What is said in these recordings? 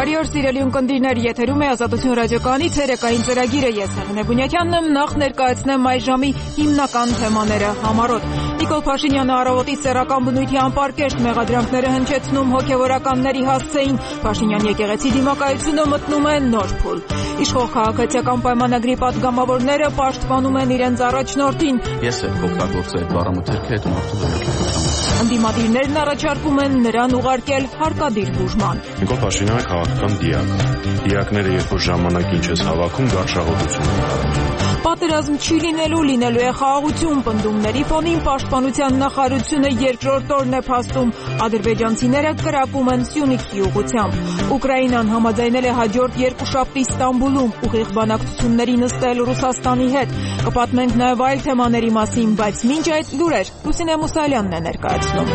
Բարի օր սիրելի ունկնդիրներ, եթերում է Ազատություն ռադիոկայանի ցերեկային ծրագիրը, ես Հեղինե Բունյակյանն եմ, նախ ներկայացնեմ այս ժամի հիմնական թեմաները համառոտ։ Նիկոլ Փաշինյանը առավոտի սեռական բնույթի անպարկեշտ մեղադրանքները հնչեցնում հոգևորականների հասցեին, Փաշինյան եկեղեցի դիմակայությունը մտնում է նոր փուլ։ Իշխող քաղաքացիական պայմանագրի պատգամավորները պաշտպանում են իրենց առաջնորդին։ Ես եմ օգտագործել այդ բառամթերքը այդ մարդու Ընդդիմադիրներն առաջարկում են նրան ուղարկել հարկադիր բուժման։ Նիկոլ Փաշինյանը քաղաքական դիակ։ Դիակները երբ որ ժամանակին չես հավաքում, գարշահոտություն են։ Պատերազմ չի լինելու է խաղաղություն, պնդումների ֆոնին պաշտպանության նախարարությունը երկրորդ օրն է փաստում, ադրբեջանցիները կրակում են Սյունիքի ուղղությամբ։ Ուկրաինան համաձայնել է հաջորդ երկուշաբթի Ստամբուլում ուղիղ բանակցությունների նստել Ռուսաստանի հետ։ Կպատմենք նաև այլ թեմաների մասին, բայց մինչ այդ լուրեր Լուսինե Մուսալյանն է ներկայացնում։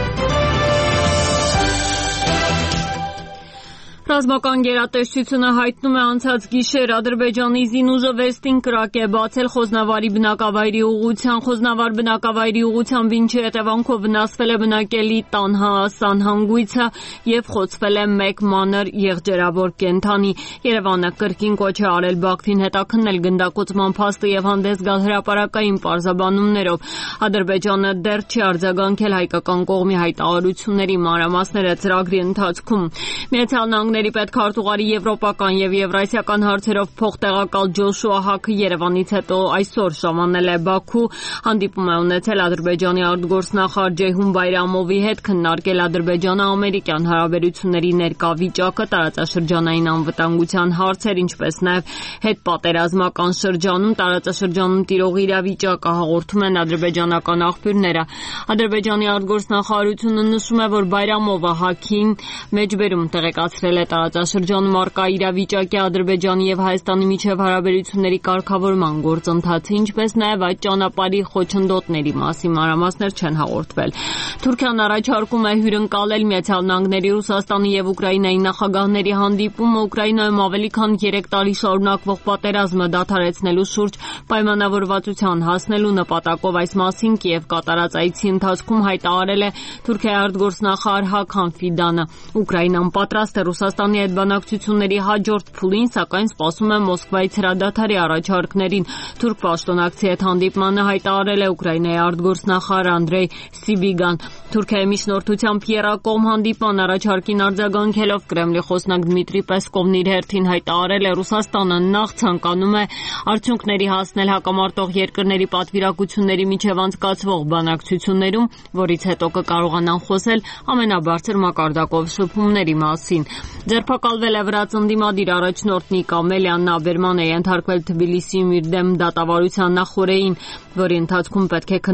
Ռազմական գերատեսչությունը հայտնում է անցած գիշեր Ադրբեջանի զինուժը Վեստին կրակ է բացել Խոզնավարի բնակավայրի ուղղությամբ։ Խոզնավար բնակավայրի ուղղությամբ ինչի հետևանքով վնասվել է բնակելի տան սանհանգույցը եւ խոցվել է մեկ մանր եղջերավոր կենդանի։ Երևանը կրկին կոչ է արել Բաքվին հետաքննել գնդակոծման փաստը եւ հանդես գալ հրապարակային պարզաբանումներով։ Ադրբեջանը դեռ չի արձագանքել հայկական կողմի հայտարարությունների մանրամասները ծրագրի ընթացքում։ Միացյալ Նահանգների պետքարտուղարի եվրոպական եւ եվրասիական հարցերով փոխտեղակալ Ջոշուա Հաքը Երևանից հետո այսօր ժամանել է Բաքու, հանդիպում է ունեցել Ադրբեջանի արտգործնախարար Ջեյհուն Բայրամովի հետ, քննարկել ադրբեջանա-ամերիկյան հարաբերությունների ներկա վիճակը, տարածաշրջանային անվտանգության հարցեր, ինչպես նաեւ հետպատերազմական շրջանում տարածաշրջանում տիրող իրավիճակը, հաղորդում են ադրբեջանական աղբյուրները։ Ադրբեջանի արտգործնախարարությունը նշում է, որ Բայրամովը Հաքին մեջբերում տեղեկացրել է տարածաշրջանում առկա իրավիճակի Ադրբեջանի եւ Հայաստանի միջև հարաբերությունների կարգավորման գործընթացը, ինչպես նաեւ այդ ճանապարհի խոչընդոտների մասին մանրամասներ չեն հաղորդվել։ Թուրքիան առաջարկում է հյուրընկալել Միացյալ Նահանգների, Ռուսաստանի եւ Ուկրաինայի նախագահների հանդիպումը Ուկրաինայում ավելի քան 3 տարի շարունակվող պատերազմը դադարեցնելու շուրջ պայմանավորվածության հասնելու նպատակով։ Այս մասին Կիև կատարած այցի ընթացքում հայտարարել է Թուրքիայի արտգործնախարար Հական Ֆիդանը։ Ուկրաինան պատրաստ է Ռուսաստանի հետ բանակցությունների հաջորդ փուլին, սակայն սպասում է Մոսկվայից հրադադարի առաջարկներին։ Թուրք պաշտոնակցի հետ հանդիպմանը հայտարարել է Ուկրաինայի արտգործնախարար Անդրեյ Սիբիգան։ Թուրքիայի միջնորդությամբ եռակողմ հանդիպման առաջարկին արձագանքելով Կրեմլի խոսնակ Դմիտրի Պեսկովն իր հերթին հայտարարել է Ռուսաստանը նախ ցանկանում է արդյունքների հասնել հակամարտող երկրների պատվիրակությունների միջև անցկացվող բանակցություններում, որից հետո կկարողանան խոսել ամենաբարձր մակարդակով շփումների մասին։ Ձերբակալվել է վրաց ընդդիմադիր առաջնորդ Նիկա Մելյանն, նա բերման է ենթարկվել Թբիլիսիում իր դեմ դատավարության նախօրեին, որի ընթացքում պետք է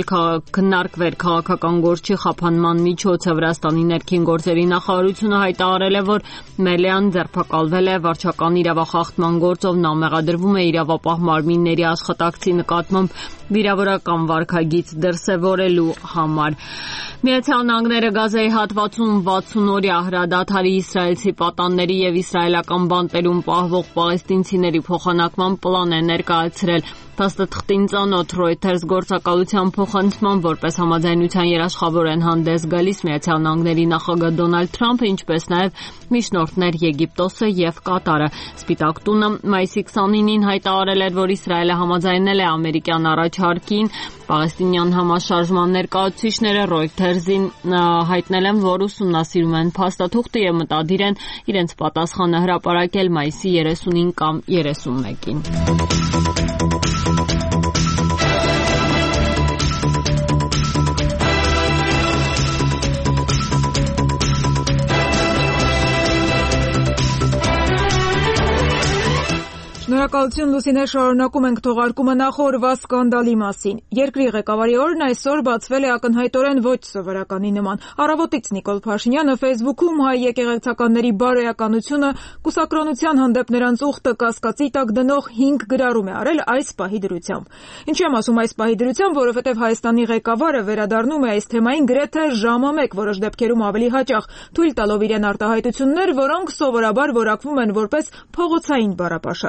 քննարկվեր քաղաքական գործի խափանման միջոցը։ Վրաստանի ներքին գործերի նախարարությունը հայտարարել է, որ Մելյան ձերբակալվել է վարչական իրավախախտման գործով, նա մեղադրվում է իրավապահ մարմինների աշխատակցի նկատմամբ վիրավորական վարքագիծ դրսևորելու համար։ Միացյալ Նահանգները Գազայի հատվածում 60-օրյա հրադադարի իսրայելցի պատանների եւ իսրայելական բանտերում պահվող պաղեստինցիների փոխանակման պլան է ներկայացրել։ Փաստը թղթին ծանոթ Reuters գործակալության փոխանցման որպես համաձայնության երաշխավոր են հանդես գալիս Միացյալ Նահանգների նախագահ Դոնալդ Թրամփը, ինչպես նաև միջնորդներ Եգիպտոսը եւ Կատարը։ Սպիտակ տունը մայիսի 29-ին հայտարարել էր, որ Իսրայելը համաձայնել է ամերիկյան առաջարկին։ Պաղեստինյան համաշարժման ներկայացուցիչները Reuters-ին հայտնել են, որ ուսումնասիրում են փաստաթուղթը եւ մտադիր են իրենց պատասխանը հրապարակել մայիսի 30-ին կամ 31-ին։ Շնորհակալություն Լուսինե, շարունակում ենք թողարկումը նախորդ սկանդալի մասին։ Երկրի ղեկավարի օրն այսօր բացվել է ակնհայտորեն ոչ սովորականի նման։ Առավոտից Նիկոլ Փաշինյանը Facebook-ում հայ եկեղեցականների բարոյականությունը կուսակրոնության հանդեպ նրանց ուխտը կասկածի տակ դնող 5 գրառում է արել այս պահի դրությամբ։ Ինչու եմ ասում այս պահի դրությամբ, որովհետև Հայաստանի ղեկավարը վերադառնում է այս թեմային գրեթե ժամը 1, որոշ դեպքերում ավելի հաճախ, թույլ տալով իրեն արտահայտություններ, որոնք սովորաբար որակվում են որպես փողոցային բառապաշար։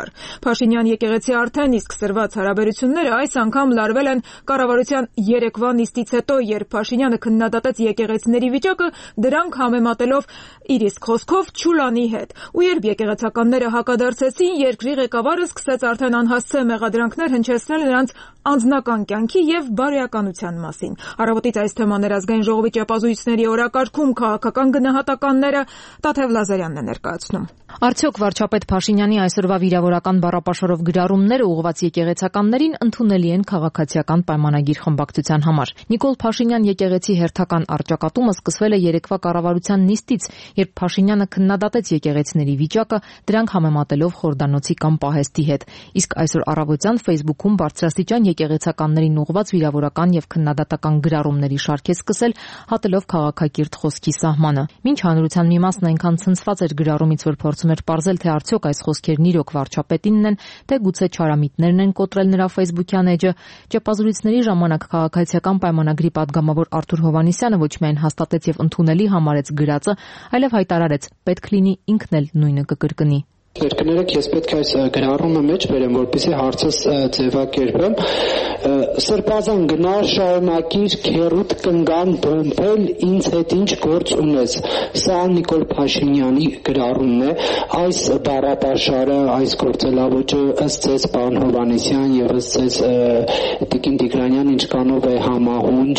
Փաշինյան եկեղեցի արդեն իսկ սրված հարաբերությունները այս անգամ լարվել են կառավարության երեկվա նիստից հետո, երբ Փաշինյանը քննադատեց եկեղեցիների վիճակը, դրանք համեմատելով իր իսկ խոսքով Չուլանի հետ։ Ու երբ եկեղեցականները հակադարձեցին, երկրի ղեկավարը սկսեց արդեն անհասցե մեղադրանքներ հնչեցնել նրանց անձնական կյանքի եւ բարոյականության մասին։ Առավոտից այս թեման Ազգային ժողովի ճեպազույցների օրակարգում քաղաքական գնահատականները Տաթև Լազարյանն է ներկայացնում։ Արդյոք վարչապետ Փաշինյանի այսօրվա վիրավորական բառապաշարով գրառումները ուղղված եկեղեցականներին ընդունելի են քաղաքացիական պայմանագիր խմբակցության համար։ Նիկոլ Փաշինյան եկեղեցի հերթական առճակատումը սկսվել է երեկվա կառավարության նիստից, երբ Փաշինյանը քննադատեց եկեղեցիների վիճակը, դրանք համեմատելով Խորդանոցի կամ Պահեստի հետ։ Իսկ այսօր առավոտյան Facebook-ում բարձրաստիճան եկեղեցականներին ուղղված վիրավորական եւ քննադատական գրառումների շարք է սկսել, հատելով քաղաքակիրթ խոսքի սահմանը։ Մինչ հանրության մի մասն այնքան ցնցված էր գրառումից, որ փորձում էր պարզել, թե արդյոք այս խոսքերն իրոք վարչապետինն են, թե գուցե չարամիտներն են կոտրել նրա Facebook-յան էջը, ճեպազրույցների ժամանակ քաղաքացիական պայմանագրի падգամավոր Արթուր Հովհաննիսյանը ոչ միայն հաստատեց եւ ընդունելի համարեց գրածը, այլև հայտարարեց՝ պետք լինի ինքն էլ նույնը կկրկնի։ Կներեք, ես պետք է այս գրառումը մեջ բերեմ, որպեսզի հարցս ձևակերպեմ։ Սրբազան գնա շարունակիր քերուտ կնգան բոմբել, ինձ հետ ինչ գործ ունես։ Սա Նիկոլ Փաշինյանի գրառումն է։ Այս բառապաշարը, այս գործելավոճը ըստ ձեզ պարոն Հովհաննիսյան եւ ըստ ձեզ Տիկին Տիգրանյան ինչքանով է համահունչ,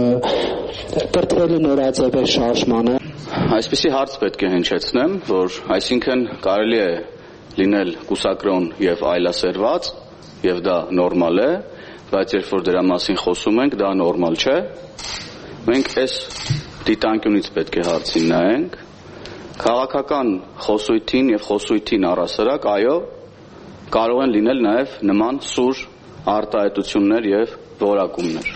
կրթվելը նորաձև է շարժմանը։ Այսպիսի հարց պետք է հնչեցնեմ, որ այսինքն կարելի է լինել կուսակրոն եւ այլասերված, եւ դա նորմալ է, բայց երբ որ դրա մասին խոսում ենք, դա նորմալ չէ։ Մենք այս դիտանկյունից պետք է հարցին նայենք։ Քաղաքական խոսույթին եւ խոսույթին առասարակ, այո, կարող են լինել նաեւ նման սուր արտահայտություններ եւ որակումներ։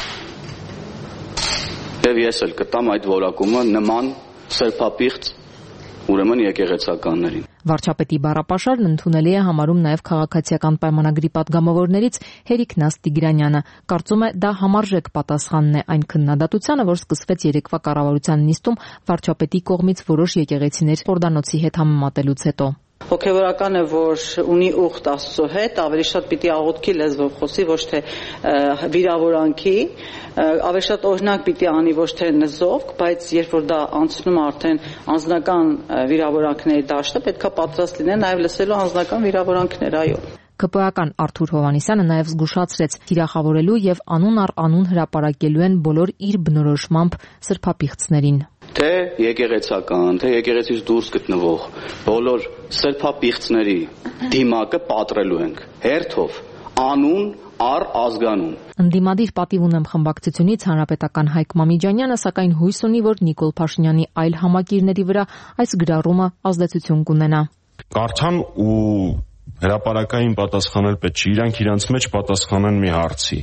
Եվ ես էլ կտամ այդ որակումը նման սրբապիղծ ուրեմն եկեղեցականներին։ Վարչապետի բառապաշարն ընդունելի է համարում նաև քաղաքացիական պայմանագրի падգամավորներից Հերիկ Տիգրանյանը։ Կարծում է, դա համարժեք պատասխանն է այն քննադատությանը, որ սկսվեց երեկվա կառավարության նիստում վարչապետի կողմից որոշ եկեղեցիներ Խորդանոցի հետ համեմատելուց հետո։ Հոգևորական է, որ ունի ուխտ Աստծո հետ, ավելի շատ պիտի աղոթքի լեզվով խոսի, ոչ թե վիրավորանքի, ավելի շատ օրինակ պիտի անի, ոչ թե նզով, բայց երբ որ դա անցնում է արդեն անձնական վիրավորանքների դաշտը, պետքա պատրաստ լինեն նաև լսելու անձնական վիրավորանքներ, այո։ ԿՊԱ-կան Արթուր Հովհաննիսյանը նաև զգուշացրեց, թիրախավորելու եւ անուն առ անուն հրապարակելու են բոլոր իր բնորոշմամբ սրբապիղծներին։ Թե եկեղեցական, թե եկեղեցից դուրս գտնվող բոլոր սրբապիղծների դիմակը պատրելու ենք հերթով, անուն առ ազգանուն։ Ընդդիմադիր պատիվ ունեմ խմբակցությունից հանրապետական Հայկ Մամիջանյանը սակայն հույս ունի, որ Նիկոլ Փաշինյանի այլ համակիրների վրա այս գրառումը ազդեցություն կունենա։ Կարդան ու հրապարակային պատասխանել պետք չի, իրանք իրանց մեջ պատասխանեն մի հարցի։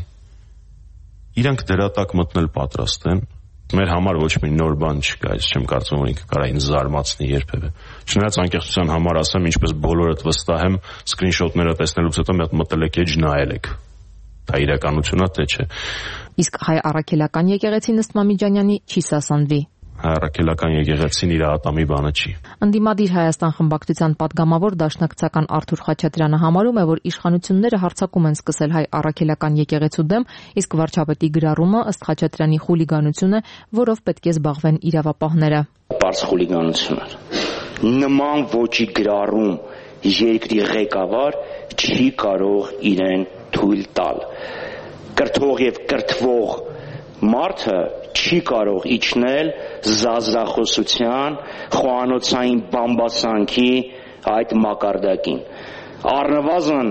Իրանք դրա տակ մտնել պատրաստ են։ Մեր համար ոչ մի նոր բան չկա, ես չեմ կարծում, որ ինքը կարա ինձ զարմացնի երբևէ։ Չնայած անկեղծության համար ասեմ, ինչպես բոլորդ վստահ եմ, սկրինշոթները տեսնելուց հետո մի հատ մտել եք էջ նայել եք։ Դա իրականությունն է, թե չէ։ Իսկ հայ առաքելական եկեղեցին ըստ Մամիջանյանի չի սասանվի։ Հայ եկեղեցին իր ատամի բանը չի։ Ընդդիմադիր Հայաստան խմբակցության падգամավոր դաշնակցական Արթուր Խաչատրյանը համարում է, որ իշխանությունները հարձակում են սկսել հայ առաքելական եկեղեցու դեմ, իսկ վարչապետի գրառումը ըստ Խաչատրյանի խուլիգանություն է, որով պետք է զբաղվեն իրավապահները։ Պարզ խուլիգանություն է։ Նման ոճի գրառում երկրի ղեկավար չի կարող իրեն թույլ տալ։ Կրթող եւ կրթվող մարդը չի կարող իջնել զազախոսության, խոհանոցային բամբասանքի այդ մակարդակին։ Առնվազն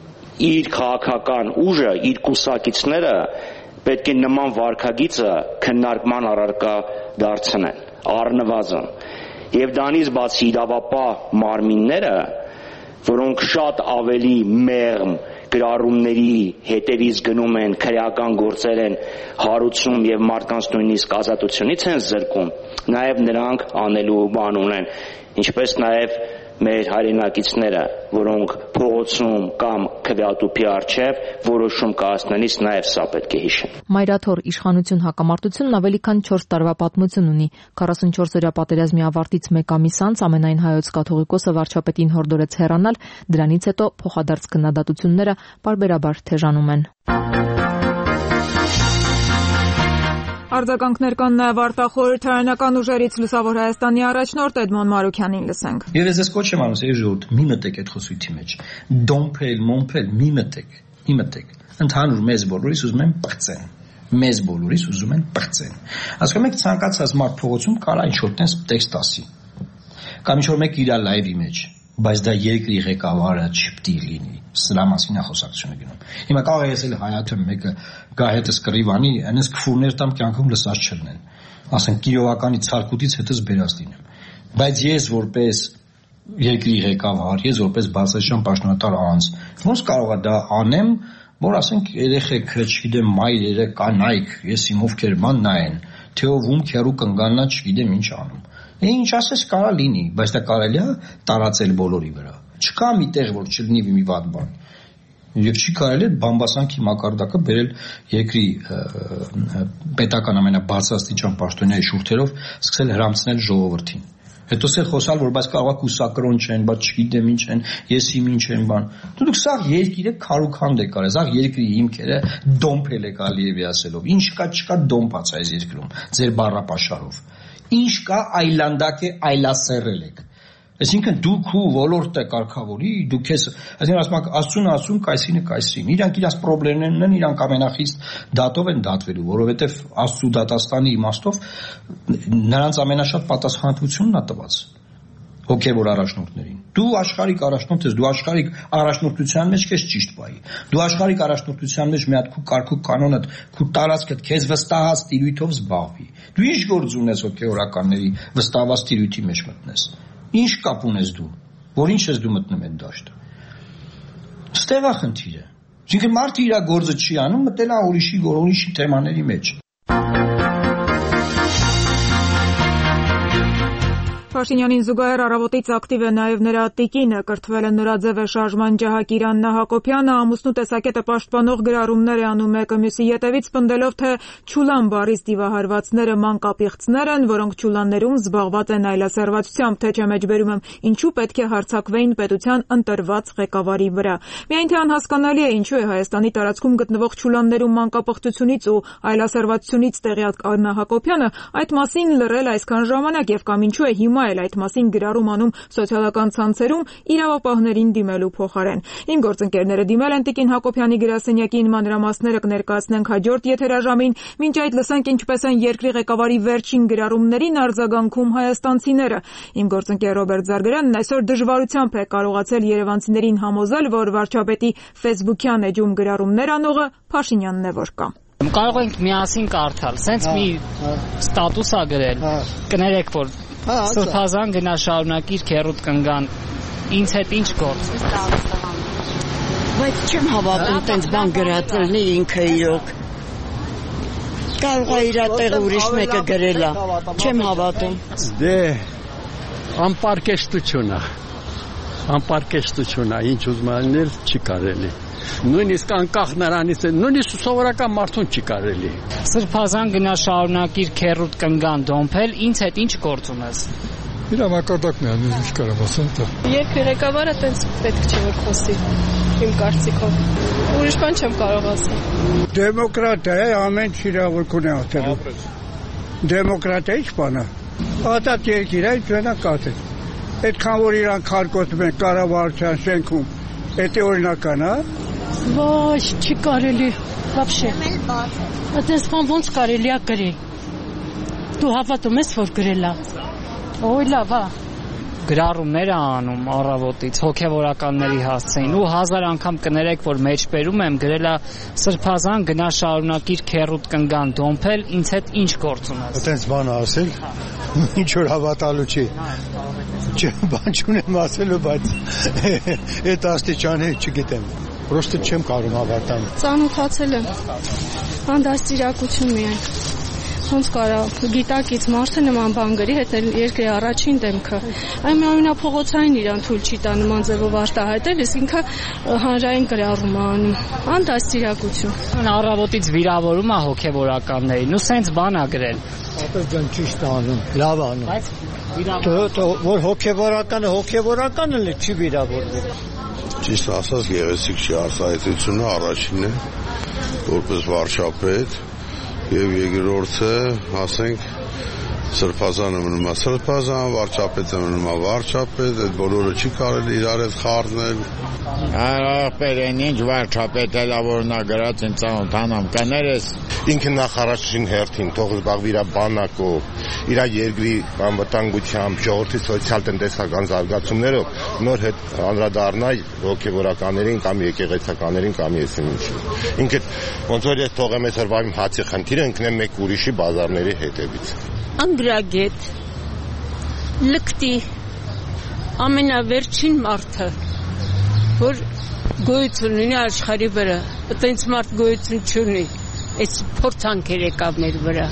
իր քաղաքական ուժը, իր կուսակիցները պետք է նման վարքագիծը քննարկման առարկա դարձնեն։ Առնվազն։ Եվ դրանից բացի իրավապահ մարմինները, որոնք շատ ավելի մեղմ գրառումների հետևից գնում են, քրեական գործեր են հարուցում եւ մարդկանց նույնիսկ ազատությունից են զրկում, նաեւ նրանք անելու բան ունեն, ինչպես նաեւ մեր հայրենակիցները, որոնք փողոցում կամ քվեատուփի առջև որոշում կայացնելիս նաև սա պետք է հիշեն։ Մայրաթոր իշխանություն հակամարտությունն ավելի քան 4 տարվա պատմություն ունի։ 44-օրյա պատերազմի ավարտից 1 ամիս անց ամենայն հայոց կաթողիկոսը վարչապետին հորդորեց հեռանալ, դրանից հետո փոխադարձ քննադատությունները պարբերաբար թեժանում են։ Արձագանքներ կան նաև արտախորհրդարանական ուժերից Լուսավոր Հայաստանի առաջնորդ Էդմոն Մարուքյանին լսենք։ Եվ ես կոչ եմ անում ժողովուրդ, մի մտեք այդ խոսույթի մեջ։ Դոմփել, մոմփել, մի մտեք։ Ընդհանուր մեզ բոլորիս ուզում են պղծեն։ Մեզ բոլորիս ուզում են պղծեն։ Ասում եք ցանկացած մարդ փողոցում կարա ինչ-որ տես տեքստ ասի։ Կամ ինչ-որ մեկ իր լայվի մեջ, բայց դա երկրի ղեկավարը չպետք է լինի։ Սրա մասին է խոսակցությունը գնում։ Հիմա կարող է եսել հայաթը մեկը գա հետս կռիվանի, այնս քֆուրներ տամ կյանքում լսած չլինեն։ Ասեն Կիրովականի ցարկուտից հետս բերած լինեմ։ Բայց ես որպես երկրի ղեկավար, ես որպես բացասական պաշտոնատար անձ, ոնց կարող է դա անեմ, որ ասենք երեխեք, չգիտեմ, մայրերը, կանայք, ես իմ ովքեր ման նայեն, թե ով ում քերու կնգանա, չգիտեմ ինչ անում։ Ինչ ասես կարա լինի, բայց դա կարելի է տարածել բոլորի վրա։ Չկա մի տեղ, որ չլինի մի վատ բան։ Եվ չի կարելի բամբասանքի մակարդակը բերել երկրի պետական ամենաբարձրաստիճան պաշտոնյայի շուրթերով սկսել հրամցնել ժողովրդին։ Հետո սեր խոսալ, որ բայց կարող է կուսակրոն չեն, բայց չգիտեմ ինչ են, ես իմ ինչ են բան։ Դուք սա երկիրը քարուքանդ եք արել, սա երկրի հիմքերը դոմփել եք Ալիևի ասելով։ Ինչ կա, չկա դոմփած այս երկրում, ձեր բառապաշարով։ Ինչ կա այլանդակ է, այլասերել եք։ Այսինքն դուք ու ոլորտը կարգավորի, դուք ես, այսինքն ասում, կայսրինը կայսրին։ Իրանք իրաց խնդիրներն են, իրանք ամենախիստ դատով են դատվելու, որովհետև Աստծո դատաստանի իմաստով նրանց ամենաշատ պատասխանատվությունն է տված հոգևոր առաջնորդներին։ Դու աշխարհիկ առաջնորդ ես, դու աշխարհիկ առաջնորդության մեջ քեզ ճիշտ պայի։ Դու աշխարհիկ առաջնորդության մեջ մի հատ քու կարգու կանոնդ, քու տարածքդ քեզ վստահած տիրույթով զբաղվի։ Դու ինչ գործ ունես հոգևորականների վստահված տիրույթի մեջ մտնես։ Ինչ կապ ունես դու, որ ինչ ես դու մտնում այդ դաշտը։ Ստեղ է խնդիրը։ Այսինքն մարդը իր գործը չի անում, մտել է ուրիշի թեմաների մեջ։ Փաշինյանին զուգահեռ առավոտից ակտիվ է նաև նրա տիկինը, կրթվել է նորաձև է շարժման ջահակիր Աննա Հակոբյանը, ամուսնու տեսակետը պաշտպանող գրառումներ է անում մեկը մյուսի ետևից, պնդելով, թե Չուլան բառից դիվահարվածները մանկապիղծներ են, որոնք Չուլաններում զբաղված են այլասերվածությամբ, թե չէ մեջբերում եմ, ինչու պետք է հարձակվեին պետության ընտրված ղեկավարի վրա։ Միայն թե անհասկանալի է, ինչու է Հայաստանի տարածքում գտնվող Չուլաններում մանկապղծությունից ու այլասերվածությունից տեղյակ Աննա Հակոբյանը այդ մասին լռել այսքան ժամանակ եւ կամ ինչու է հիմա այդ մասին գրառում անում սոցիալական ցանցերում իրավապահներին դիմելու փոխարեն։ Իմ գործընկերները դիմել են տիկին Հակոբյանի գրասենյակին, մանրամասները կներկայացնենք հաջորդ եթերաժամին, մինչ այդ լսենք ինչպես են երկրի ղեկավարի վերջին գրառումներին արձագանքում հայաստանցիները։ Իմ գործընկեր Ռոբերտ Զարգարյանն այսօր դժվարությամբ է կարողացել երևանցիներին համոզել, որ վարչապետի Facebook-յան էջում գրառումներ անողը Փաշինյանն է, որ կա։ Կարող ենք միասին կարդալ, սենց մի ստատուս ա գրել, կներեք, որ Սրբազան գնա շարունակիր քերուտ կնգան, ինձ հետ ինչ գործ։ Բայց չեմ հավատում տենց բան գրածելնի ինքը իրոք։ Կարող է իր տեղը ուրիշ մեկը գրել է, չեմ հավատում։ Դե, անպարկեշտություն է, ինչ ուզում անել չի կարելի։ Նույնիսկ անկախ նրանից է, նույնիսկ սովորական մարդուն չի կարելի։ Սրբազան գնա շարունակիր քերուտ կնգան դոմփել, ինձ հետ ինչ գործ ունես։ Իր մակարդակն է, ինչ կարող ասեմ դա։ Երկրի ղեկավարը տենց պետք չէ որ խոսի, իմ կարծիքով։ Ուրիշ բան չեմ կարող ասել։ Դեմոկրատիա է, ամեն ինչ իրավունք ունի ասելու։ Դեմոկրատիա ինչ բան է։ Ադատ երկիր է, դրանա կատել։ Այդքան որ իրան քարկոտում են կառավարության շենքում, դա օրինական է։ Ոչ, չի կարելի, вообще։ Այդպես բան ոնց կարելի է գրել։ Դու հավատում ես, որ գրել է։ Ոյ լավ, հա։ Գրառումներ է անում առավոտից հոգևորականների հասցեին ու 1000 անգամ կներեք, որ մեջբերում եմ գրելա Սրբազան գնա շարունակիր քերուտ կնգան դոմփել, ինձ հետ ինչ գործ ունես։ Այդպես բան ասել, ինչ որ հավատալու չի։ Բան չունեմ ասելու, բայց այդ աստիճանի չգիտեմ։ Պրոստը չեմ կարող հավատալ։ Ծանոթացել եմ։ Հանդասիրակություն միայն։ ոնց կարա գիտակից մարդը նման բան գրի, հետ երկրի առաջին դեմքը։ Այն ամենափողոցային իրան թույլ չի տա նման ձևով արտահայտել, իսկ ինքը հանրային գրառում է անում։ Անդաստիարակություն։ Առավոտից վիրավորում է հոգևորականներին, ու սենց բան է գրել։ Ապեր ջան ճիշտ անում, լավ անում։ Բայց որ հոգևորականը չի վիրավորվում։ Ճիշտ ասած, գեղեցիկ չի արտահայտությունը առաջինն է, որպես վարչապետ, եւ երկրորդը, ասենք, Սրբազանը մնում է սրբազան, վարչապետը մնում է վարչապետ, այդ բոլորը չի կարելի իրար հետ խառնել։ Ախպեր են ինչ վարչապետ էլա, որ նա գրած են ծանոթանամ կներես։ Ինքը նախարարին հերթին թող զբաղվի իր բանակով, իր երկրի անվտանգությամբ, ժողովրդի սոցիալ-տնտեսական զարգացումներով, նոր հետ անդրադառնա հոգևորականներին կամ եկեղեցականներին կամ եսին ինչ։ Ինքը ոնց որ ես թողեմ այս հրվայմ հացի խնդիրը ընկնեմ մեկ ուրիշի բազարների հետևից։ Անգրագետ, լկտի, ամենավերջին մարդը, որ գոյություն ունի աշխարհի վրա, այդպես մարդ գոյություն չունի, այս փորձանքեր եկավ մեր վրա։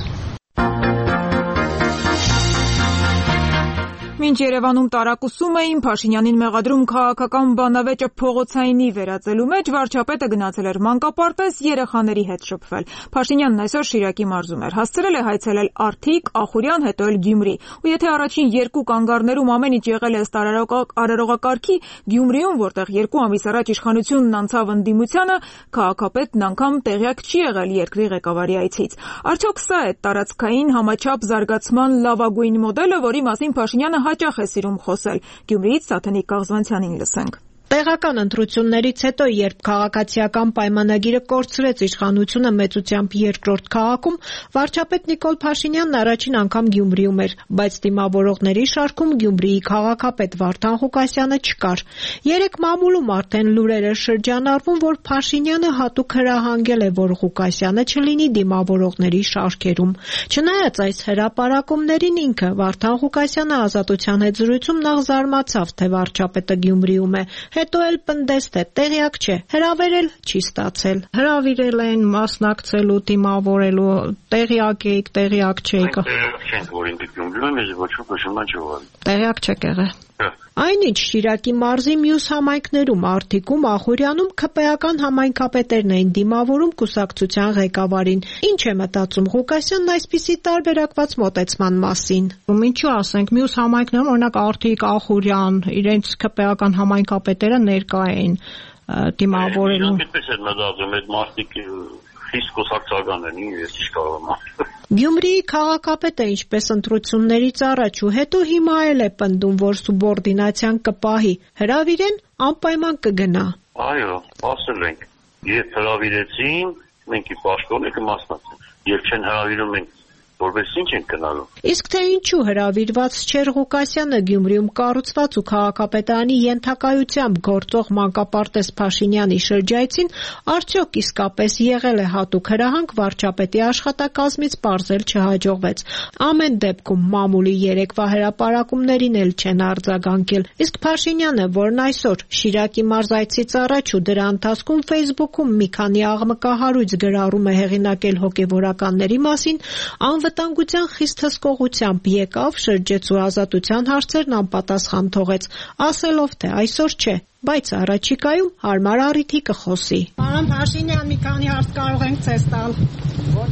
Մինչ Երևանում տարակուսում էին, Փաշինյանին մեղադրում քաղաքական բանավեճը փողոցայինի վերածելու մեջ, վարչապետը գնացել էր մանկապարտեզ երեխաների հետ շփվել։ Փաշինյանն այսօր Շիրակի մարզում էր, հասցրել է հայցելել Արթիկ, Ախուրյան, հետո էլ Գյումրի։ Ու եթե առաջին երկու կանգառներում ամեն ինչ եղել է ըստ արարողակարգի, Գյումրիում, որտեղ 2 ամիս առաջ իշխանությունն անցավ ընդդիմությանը, քաղաքապետն անգամ տեղյակ չի եղել երկրի ղեկավարի այցից։ Արդյոք սա է տարածքային համաչափ զարգացման լավագույն մոդելը, որի մասին Փաշինյանը հաճախ է սիրում խոսել։ Գյումրիից Սաթենիկ Կաղզվանցյանին լսենք։ Տեղական ընտրություններից հետո, երբ քաղաքացիական պայմանագիրը կորցրեց իշխանությունը մեծությամբ երկրորդ քաղաքում, վարչապետ Նիկոլ Փաշինյանն առաջին անգամ Գյումրիում էր, բայց դիմավորողների շարքում Գյումրիի քաղաքապետ Վարդան Ղուկասյանը չկար։ Երեք մամուլում արդեն լուրերը շրջանառվում, որ Փաշինյանը հատուկ հրահանգել է, որ Ղուկասյանը չլինի դիմավորողների շարքերում։ Չնայած այս հրապարակումներին, ինքը Վարդան Ղուկասյանը Ազատության հետ զրույցում նախ զարմացավ, թե վարչապետը Գյումրիում է, հետո էլ պնդեստ է, տեղյակ չէ, հրավերել չի ստացել։ Հրավիրել են մասնակցելու, դիմավորելու, տեղյակ եք, տեղյակ չեք։ Տեղյակ չենք, որ ինքը Գյումրիում է, ոչ ոք նշման չողալ։ Տեղյակ չեք եղել։ Այնինչ Շիրակի մարզի մյուս համայնքներում, Արթիկում, Ախուրյանում ՔՊ-ական համայնքապետերն էին դիմավորում կուսակցության ղեկավարին։ Ինչ է մտածում Ղուկասյանն այսպիսի տարբերակված մոտեցման մասին։ Ինչու ասենք, մյուս համայնքներում, օրինակ Արթիկ, Ախուրյան, իրենց ՔՊ-ական համայնքապետերը ներկա էին դիմավորելու։ Այդպես է մտածում, այդ մարդիկ խիստ կուսակցական են, ես ինչ կարող եմ։ Գյումրիի քաղաքապետը ինչպես ընտրություններից առաջ ու հետո հիմա էլ է պնդում, որ սուբորդինացիան կպահի, հրավիրեն անպայման կգնա։ Այո, ասել ենք, երբ հրավիրեցին, մենք ի պաշտոնը կմասնակցենք, երբ չեն հրավիրում մենք որպես ինչ են գնալու։ Իսկ թե ինչու հրավիրված չէր Ղուկասյանը Գյումրիում կառուցված ու քաղաքապետարանի ենթակայությամբ գործող մանկապարտեզ Փաշինյանի շրջայցին, արդյոք իսկապես եղել է հատուկ հրահանգ, վարչապետի աշխատակազմից պարզել չհաջողվեց։ Ամեն դեպքում մամուլի երեկվա հրապարակումներին էլ չեն արձագանքել։ Իսկ Փաշինյանը, որն այսօր Շիրակի մարզայցից առաջ ու դրա ընթացքում Facebook-ում մի քանի աղմկահարույց գրառում է հեղինակել հոգևորականների մասին, անվտանգության խիստ հսկողությամբ եկավ, շրջեց ու ազատության հարցերն անպատասխան թողեց, ասելով, թե այսօր չէ, բայց առաջիկայում հարմար առիթի կխոսի։ Պարոն Փաշինյան, մի քանի հարց կարող ենք ցես տալ։ Ոչ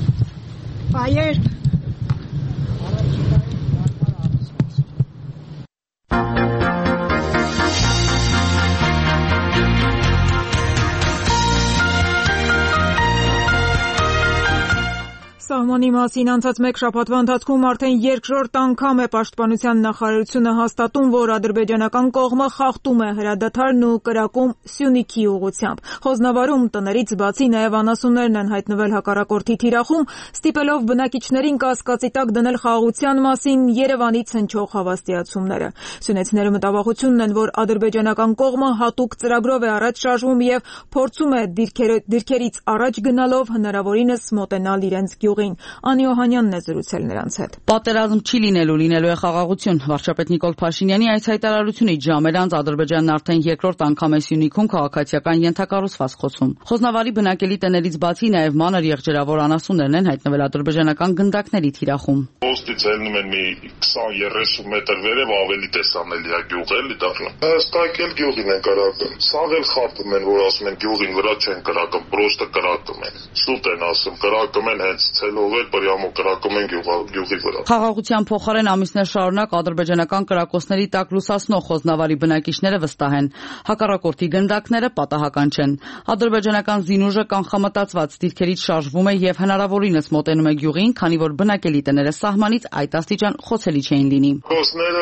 այսօր։ Բայեր։ Սահմանի մասին անցած մեկ շաբաթվա ընթացքում արդեն երկրորդ անգամ է Պաշտպանության նախարարությունը հաստատում, որ ադրբեջանական կողմը խախտում է հրադադարն ու կրակում Սյունիքի ուղղությամբ։ Խոզնավարում տներից բացի նաև անասուններն են հայտնվել հակառակորդի թիրախում, ստիպելով բնակիչներին կասկածի տակ դնել խաղաղության մասին Երևանից հնչող հավաստիացումները։ Սյունեցիները մտավախությունն են, որ ադրբեջանական կողմը հատուկ ծրագրով է առաջ շարժվում եւ փորձում է դիրքերից առաջ գնալով հնարավորինս մոտենալ իրենց գյուղին։ Անի Օհանյանն է զրուցել նրանց հետ։ Պատերազմ չի լինելու է խաղաղություն։ Վարչապետ Նիկոլ Փաշինյանի այս հայտարարությունից ժամեր անց Ադրբեջանն արդեն երկրորդ անգամ է Սյունիքում քաղաքացիական ենթակառուցվածք խոցում։ Խոզնավարի բնակելի տներից բացի նաև մանր եղջերավոր անասուններն են հայտնվել ադրբեջանական գնդակների թիրախում։ Ոստից ելնում են մի 20-30 մետր վերև ավելի տեսանելի է գյուղ էլի դառնում։ Հստակ էլ գյուղին են կրակում։ Սաղ էլ խաբում են, որ ասում են գյուղին վրա չեն կրակում, պրոստը կրակում են։ Շուտ են ասում, կրակում են հենց ցելով էլ բրյամով կրակում են գյուղի վրա։ Խաղաղության փոխարեն ամիսներ շարունակ ադրբեջանական կրակոցների տակ լուսացնող Խոզնավարի բնակիչները վստահ են։ Հակառակորդի գնդակները պատահական չեն։ Ադրբեջանական զինուժը կանխամտածված դիրքերից շարժվում է եւ հնարավորինս մոտենում է գյուղին, քանի որ բնակելի տները սահմանից այդ աստիճան խոցելի չէին լինի։ Խոցները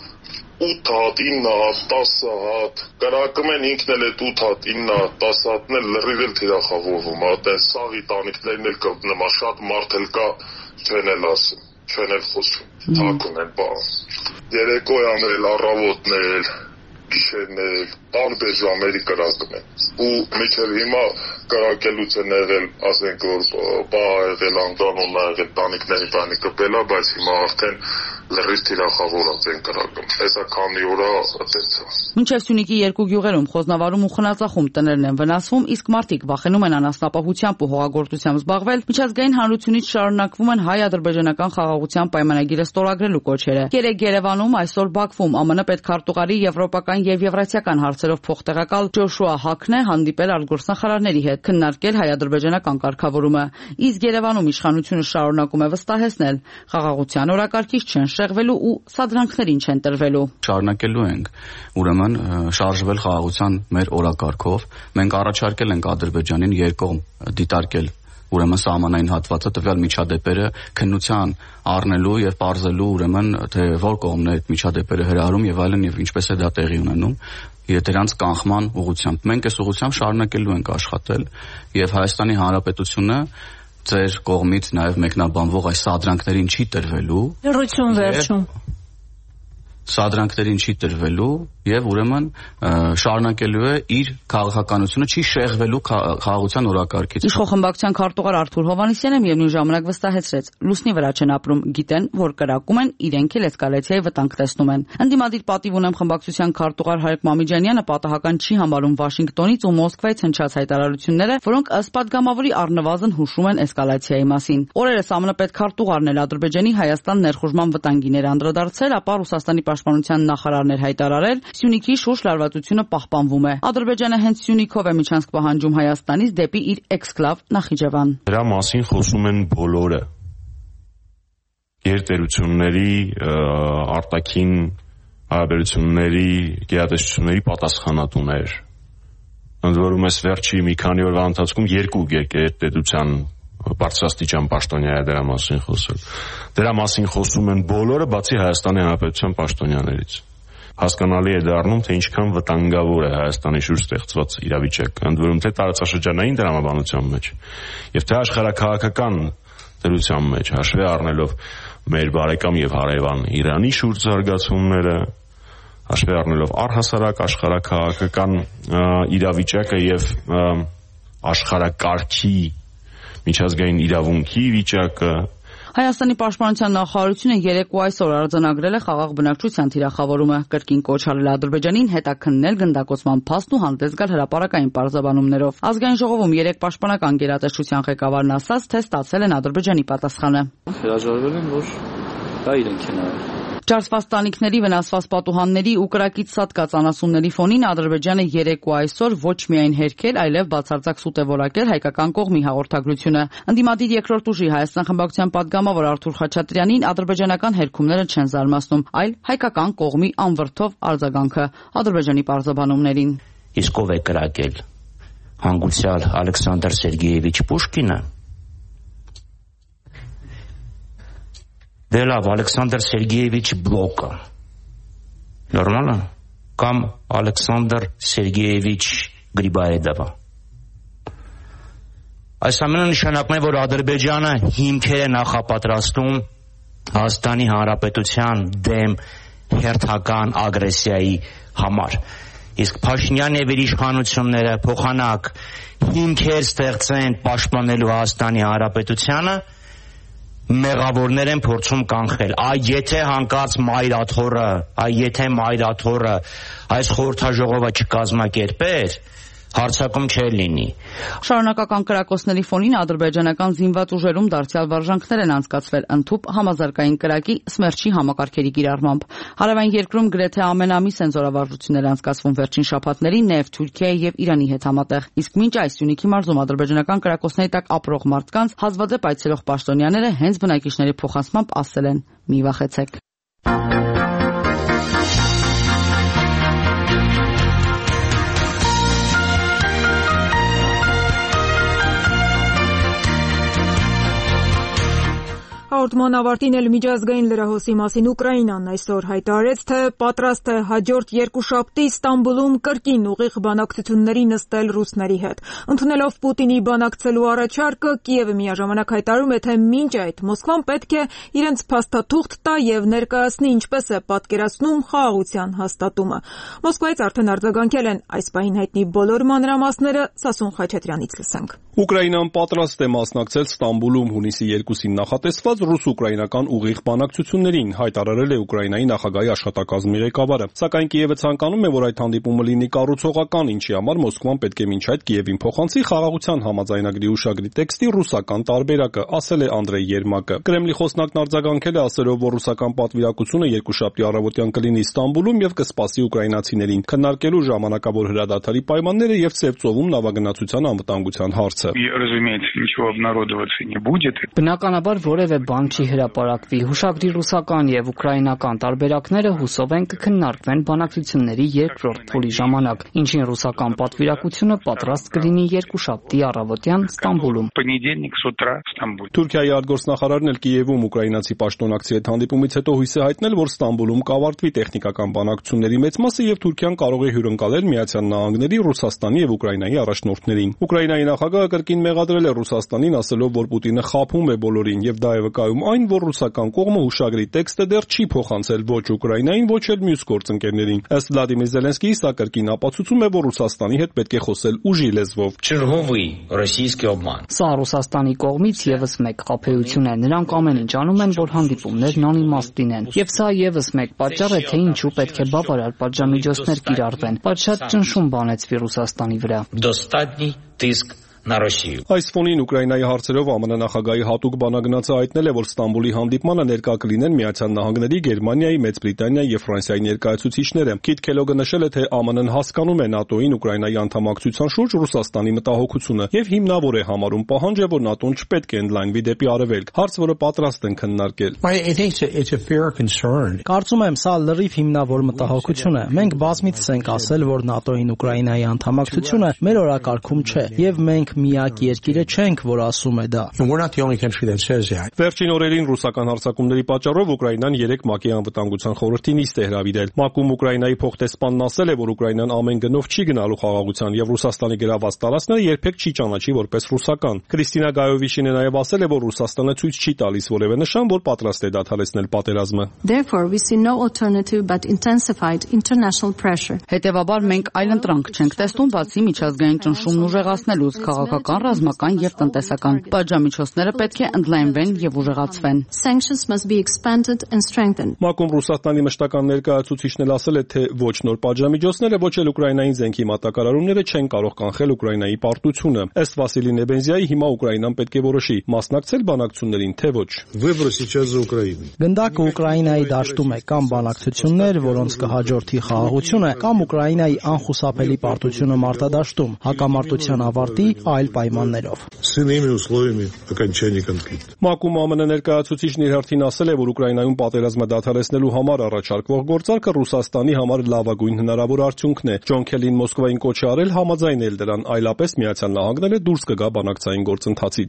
8 հատ, 9 հատ, 10 հատ, կրակում են ինքն էլ այդ 8 հատ, 9 հատ, 10 հատն էլ լրիվ էլ թիրախավորվում, այդեն սաղի տանիքներն էլ կա, նմա շատ մարդ էլ կա, չեն էլ ասում, չեն էլ խոսում, թակուն են բան։ Երեկոյան էլ, առավոտն էլ, գիշերն էլ, տարբեր ժամերի կրակում են։ Ու միջև հիմա կրակելուց են եղել, ասենք որ բա եղել, անկանուն եղել, տանիքների բանի կպելա, բայց հիմա արդեն լրիվ թիրախավորած են կրակում։ Հեսա քանի օրա այդպես։ Մինչև Սյունիքի երկու գյուղերում Խոզնավարում ու Խնածախում տներն են վնասվում, իսկ մարդիկ վախենում են անասնապահությամբ ու հողագործությամբ զբաղվել, միջազգային հանրությունից շարունակվում են հայ-ադրբեջանական խաղաղության պայմանագիրը ստորագրելու կոչերը։ Երեկ Երևանում, այսօր Բաքվում ԱՄՆ պետքարտուղարի եվրոպական եւ եվրասիական հարցերով փոխտեղակալ Ջոշուա Հաքն է հանդիպել արտգործնախարարների հետ, քննարկել հայ-ադրբեջանական կարգավորումը։ Իսկ Երևանում իշխանությունը շարունակում է վստահեցնել, խաղաղության օրակարգից չեն շեղվելու ու սադրանքներին չեն տրվելու։ Շարունակելու ենք ուրեմն շարժվել խաղաղության մեր օրակարգով։ Մենք առաջարկել ենք Ադրբեջանին երկկողմ դիտարկել ուրեմն սահմանային հատվածը տվյալ միջադեպերը քննության առնելու եւ բարձելու ուրեմն թե որ կողմն է այդ միջադեպերը հրահրում եւ այլն եւ ինչպես է դա տեղի ունենում դրանց կանխման ուղղությամբ։ Մենք այս ուղղությամբ շարունակելու ենք աշխատել եւ Հայաստանի Հանրապետությունը ձեր կողմից նաեւ մեկնաբանվող այս սադրանքներին չի տրվելու։ Լրություն վերջում։ Սադրանքներին չի տրվելու եւ ուրեմն շարունակելու է իր քաղաքականությունը, չի շեղվելու խաղաղության օրակարգից։ Իշխողմբակցության քարտուղար Արթուր Հովհաննիսյանը միևնույն ժամանակ վստահեցրեց, լուսնի վրա չեն ապրում, գիտեն, որ կրակում են, իրենք էլ էսկալացիայի վտանգ տեսնում են։ Ընդդիմադիր պատիվ ունեմ խմբակցության քարտուղար Հարիկ Մամիջանյանը պատահական չի համարում Վաշինգտոնից ու Մոսկվայից հնչած հայտարարությունները, որոնք ըստ պատգամավորի առնվազն հուշում են էսկալացիայի մասին։ Օրերս ԱՄՆ պետքարտուղարն էլ Ադրբեջանի Հայաստան ներխուժման վտանգին էր անդրադարձել, ապա Ռուսաստանի պաշտպանության նախարարներ հայտարարել, Սյունիքի շուրջ լարվածությունը պահպանվում է։ Ադրբեջանը հենց Սյունիքով է միջանցք պահանջում Հայաստանից դեպի իր էքսկլավ Նախիջևան։ Դրա մասին խոսում են բոլորը։ Գերտերությունների, արտաքին հարաբերությունների, գերատեսչությունների պատասխանատուներ։ Ընդ որում այս վերջի մի քանի օրվա ընթացքում երկու գերտերության բարձրաստիճան պաշտոնյա է դրա մասին խոսել։ Դրա մասին խոսում են բոլորը, բացի Հայաստանի Հանրապետության պաշտոնյաներից։ Հասկանալի է դառնում, թե ինչքան վտանգավոր է Հայաստանի շուրջ ստեղծված իրավիճակը, ընդ որում թե տարածաշրջանային դրամաբանության մեջ, եւ թե աշխարհաքաղաքական դրության մեջ, հաշվի առնելով մեր բարեկամ եւ հարևան Իրանի շուրջ զարգացումները, հաշվի առնելով առհասարակ աշխարհաքաղաքական իրավիճակը եւ աշխարհակարգի միջազգային իրավունքի վիճակը։ Հայաստանի պաշտպանության նախարարությունը երեկ ու այսօր արձանագրել է խաղաղ բնակչության թիրախավորումը, կրկին կոչ արել Ադրբեջանին հետաքննել գնդակոծման փաստն ու հանդես գալ հրապարակային պարզաբանումներով։ Ազգային ժողովում երեկ պաշտպանական գերատեսչության ղեկավարն ասաց, թե ստացել են Ադրբեջանի պատասխանը։ Հրաժարվել են, որ դա իրենք են արել։ Ջարդված տանիքների, վնասված պատուհանների ու կրակից սատկած անասունների ֆոնին Ադրբեջանը երեկ ու այսօր ոչ միայն հերքել, այլև բացարձակ սուտ է որակել հայկական կողմի հաղորդագրությունը։ Ընդդիմադիր երկրորդ ուժի Հայաստան խմբակցության պատգամավոր Արթուր Խաչատրյանին ադրբեջանական հերքումները չեն զարմացնում, այլ հայկական կողմի անվրդով արձագանքը Ադրբեջանի պարզաբանումներին։ Իսկ ով է կրակել։ Հանգուցյալ Ալեքսանդր Սերգեևիչ Պուշկինը։ Դե լավ, Ալեքսանդր Սերգեևիչ Բլոկը։ Նորմալ է։ Կամ Ալեքսանդր Սերգեևիչ Գրիբարեդովը։ Այս ամենը նշանակում է, որ Ադրբեջանը հիմքեր է նախապատրաստում Հայաստանի Հանրապետության դեմ հերթական ագրեսիայի համար։ Իսկ Փաշինյանն եւ իր իշխանությունները փոխանակ հիմքեր ստեղծեն պաշտպանելու Հայաստանի Հանրապետությանը, մեղավորներ են փորձում կանխել։ Եթե հանկարծ մայրաթոռը այս խորհրդաժողովը չկազմակերպեր, հարցակում չէր լինի։ Շարունակական կրակոցների ֆոնին ադրբեջանական զինված ուժերում դարձյալ վարժանքներ են անցկացվել ընդհուպ համազարգային կրակի սմերչի համակարգերի կիրառմամբ։ Հարավային երկրում գրեթե ամեն ամիս են զորավարժություններ անցկացվում վերջին շաբաթներին նաև Թուրքիայի եւ Իրանի հետ համատեղ։ Իսկ մինչ այս Սյունիքի մարզում ադրբեջանական կրակոցների տակ ապրող մարդկանց հազվադեպ այցելող պաշտոնյաները հենց բնակիչների փոխանցմամբ ասել են՝ մի վախեցեք։ Հաղորդման ավարտին էլ միջազգային լրահոսի մասին Ուկրաինան այսօր հայտարարեց, թե պատրաստ է հաջորդ երկուշաբթի Ստամբուլում կրկին ուղիղ բանակցությունների նստել ռուսների հետ։ Ընդունելով Պուտինի բանակցելու առաջարկը, Կիևը միաժամանակ հայտարարում է, թե մինչ այդ Մոսկվան պետք է իրենց փաստաթուղթ տա եւ ներկայացնի ինչպես է պատկերացնում խաղաղության հաստատումը։ Մոսկվայից արդեն արձագանքել են այս պահին հայտնի բոլոր մանրամասները, Սասուն Խաչատրյանից լսենք։ Ուկրաինան պատրաստ է մասնակցել Ստամբուլում հունիսի 2-ին նախատեսված ռուս-ուկրաինական ուղիղ բանակցություններին, հայտարարել է Ուկրաինայի նախագահի աշխատակազմի ղեկավարը։ Սակայն Կիևը ցանկանում է, որ այդ հանդիպումը լինի կառուցողական, ինչի համար Մոսկվան պետք է մինչ այդ Կիևին փոխանցի խաղաղության համաձայնագրի ուշագրի տեքստի ռուսական տարբերակը, ասել է Անդրեյ Երմակը։ Կրեմլի խոսնակն արձագանքել է ասելով, որ ռուսական պատվիրակությունը երկուշաբթի առավոտյան կլինի Ստամբուլում եւ կսպասի ուկրաինացիներին, քննարկելու ժամանակավոր հրադադարի պայմանները եւ Սև ծովում նավագնացության անվտանգության հարցը։ Բնականաբար որևէ բան չի հրապարակվի։ Հուշագրի ռուսական եւ ուկրաինական տարբերակները հուսով են կքննարկվեն բանակցությունների երկրորդ փուլի ժամանակ, ինչին ռուսական պատվիրակությունը պատրաստ կլինի երկուշաբթի առավոտյան Ստամբուլում։ Թուրքիայի արտգործնախարարն էլ Կիևում ուկրաինացի պաշտոնակցի հետ հանդիպումից հետո հույս է հայտնել, որ Ստամբուլում կավարտվի տեխնիկական բանակցությունների մեծ մասը եւ Թուրքիան կարող է հյուրընկալել Միացյալ Նահանգների, Ռուսաստանի եւ Ուկրաինայի առաջնորդներին։ Ուկրաինայի նախագահը կրկին մեղադրել է Ռուսաստանին, ասելով, որ Պուտինը խաբում է բոլորին եւ դա է վկայում այն, որ ռուսական կողմը հուշագրի տեքստը դեռ չի փոխանցել ոչ Ուկրաինային, ոչ էլ մյուս գործընկերներին։ Ըստ Վլադիմիր Զելենսկիի, սա կրկին ապացուցում է, որ Ռուսաստանի հետ պետք է խոսել ուժի լեզվով։ Սա Ռուսաստանի կողմից եւս մեկ խաբեություն է։ Նրանք ամեն ինչ անում են, որ հանդիպումներն անիմաստ լինեն։ Եվ սա եւս մեկ պատճառ է, թե ինչու պետք է բավարար պատժամիջոցներ կիրառվեն։ Բայց շատ ճնշում բանեցվի Ռուսաստանի վրա։ Այս ֆոնին Ուկրաինայի հարցերով ԱՄՆ նախագահի հատուկ բանագնացը հայտնել է, որ Ստամբուլի հանդիպմանը ներկա կլինեն Միացյալ Նահանգների, Գերմանիայի, Մեծ Բրիտանիայի եւ Ֆրանսիայի ներկայացուցիչները։ Քիթ Քելոգը նշել է, թե ԱՄՆ-ն հասկանում է ՆԱՏՕ-ին Ուկրաինայի անդամակցության շուրջ Ռուսաստանի մտահոգությունը եւ հիմնավոր է համարում պահանջը, որ ՆԱՏՕ-ն չպետք է ընդլայնվի դեպի արևելք, հարց, որը պատրաստ են քննարկել։ Կարծում եմ, սա լրիվ հիմնավոր մտահոգություն է։ Մենք բազմիցս ենք ասել, որ ՆԱՏՕ-ին Ուկրաինայի անդամակցությունը մեր օրակարգում չէ եւ մենք միակ երկիրը չենք, որ ասում է դա։ Վերջին օրերին ռուսական հարձակումների պատճառով Ուկրաինան 3 ՄԱԿ-ի անվտանգության խորհրդի նիստ է հրավիրել։ ՄԱԿ-ում Ուկրաինայի փոխտեսպանն ասել է, որ Ուկրաինան ամեն գնով չի գնալու խաղաղության եւ Ռուսաստանի գրաված տարածքները երբեք չի ճանաչի որպես ռուսական։ Քրիստինա Գայովիշինը նաեւ ասել է, որ Ռուսաստանը ցույց չի տալիս որևէ նշան, որ պատրաստ է դադարեցնել պատերազմը։ Հետևաբար մենք այլ ընտրանք չենք տեսնում, բացի միջազգային ճնշումն ուժեղացնելուց քաղաքական, ռազմական եւ տնտեսական։ Պատժամիջոցները պետք է ընդլայնվեն եւ ուժեղացվեն։ ՄԱԿ-ում Ռուսաստանի մշտական ներկայացուցիչն էլ ասել է, թե ոչ նոր պատժամիջոցները, ոչ էլ ուկրաինային զենքի մատակարարումները չեն կարող կանխել Ուկրաինայի պարտությունը։ Ըստ Վասիլի Նեբենզիայի, հիմա Ուկրաինան պետք է որոշի՝ մասնակցել բանակցություններին, թե ոչ։ Գնդակը Ուկրաինայի դաշտում է կամ բանակցություններ, որոնց կհաջորդի խաղաղությունը, կամ Ուկրաինայի անխուսափելի պարտությունը մարտադաշտում, հակամարտության ավարտի այլ պայմաններով։ ՄԱԿ-ում ԱՄՆ ներկայացուցիչն իր հերթին ասել է, որ Ուկրաինայում պատերազմը դադարեցնելու համար առաջարկվող գործարքը Ռուսաստանի համար լավագույն հնարավոր արդյունքն է։ Ջոն Քելին Մոսկվային կոչ է արել համաձայնել դրան, այլապես Միացյալ Նահանգները դուրս կգա բանակցային գործընթացից։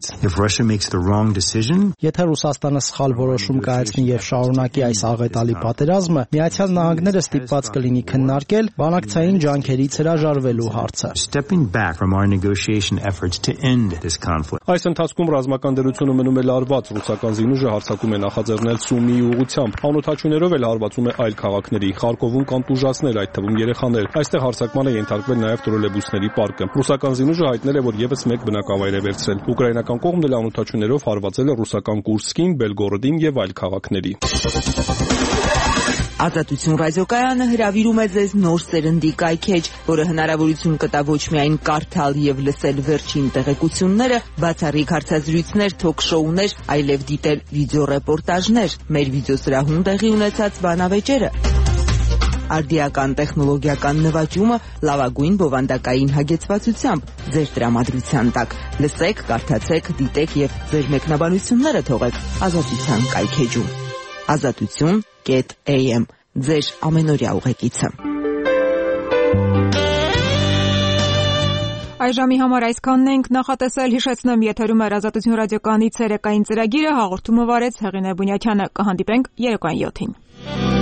Եթե Ռուսաստանը սխալ որոշում կայացնի եւ շարունակի այս աղետալի պատերազմը, Միացյալ Նահանգները ստիպված կլինի քննարկել բանակցային ջանքերից հրաժարվելու հարցը։ efforts to end this conflict. Այս ընթացքում ռազմական դրությունը մնում է լարված, ռուսական զինուժը հարձակում է նախաձեռնել Սումիի ուղղությամբ, անօթաչուներով էլ հարվածում է այլ քաղաքների, Խարկովում կան տուժածներ, այդ թվում երեխաներ։ Այստեղ հարձակման է ենթարկվել նաև տրոլեյբուսների պարկը։ Ռուսական զինուժը հայտնել է, որ եւս մեկ բնակավայր է վերցրել։ Ուկրաինական կողմն էլ անօթաչուներով հարվածել է ռուսական Կուրսկին, Բելգորոդին եւ այլ քաղաքների։ Ազատություն ռադիոկայանը հրավիրում է ձեզ նոր սերնդի կայքեջ, որը հնարավորություն կտա ոչ միայն կարդալ եւ լսել վերջին տեղեկությունները, բացառիկ հարցազրույցներ, թոք-շոուներ, այլև դիտել վիդեոռեպորտաժներ, մեր վիդեոսրահում տեղի ունեցած բանավեճերը, արդիական տեխնոլոգիական նվաճումը լավագույն բովանդակային հագեցվածությամբ ձեր տրամադրության տակ։ Լսեք, կարդացեք, դիտեք եւ ձեր մեկնաբանությունները թողեք Ազատության կայքեջում։ Ազատություն.am ձեր ամենօրյա ուղեկիցը։ Այժմի համար այսքանն ենք նախատեսել, հիշեցնեմ, եթերում է Ազատություն ռադիոկայանի ցերեկային ծրագիրը, հաղորդումը վարեց Հեղինե Բունյաթյանը։ Կհանդիպենք երեկոյան 7-ին։